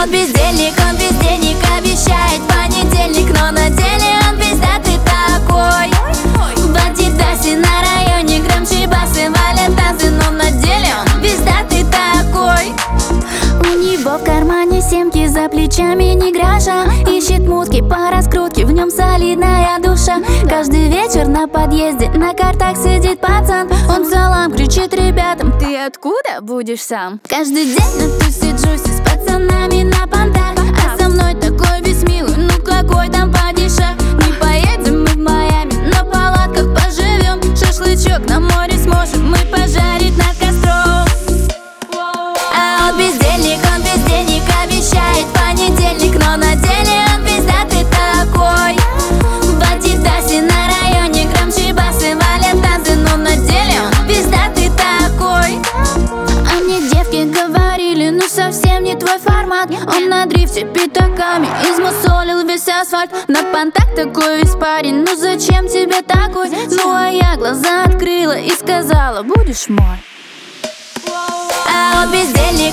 он бездельник обещает понедельник, но на деле он пиздатый такой. В Адидасе на районе громче басы валят танцы, но на деле он пиздатый такой. У него в кармане семки, за плечами не гроша. Ищет мутки по раскрутке, в нем солидная душа. Каждый вечер на подъезде на картах сидит пацан. Он салам кричит ребятам: ты откуда будешь сам? Каждый день на тусе Джуси с пацанами на понтах, а со мной такой весь милый, ну какой там падиша. Не поедем мы в Майами, на палатках поживем. Шашлычок на море сможем мы пожарить над костром. А он бездельник обещает понедельник, но на деле он пиздатый такой. В Адидасе на районе громче басы валят танцы, но на деле он пиздатый такой. А мне девки говорили: ну совсем не твой формат. Он на дрифте пятаками измусолил весь асфальт. На понтах такой весь парень, ну зачем тебе такой? Ну а я глаза открыла и сказала: будешь мой. А он бездельник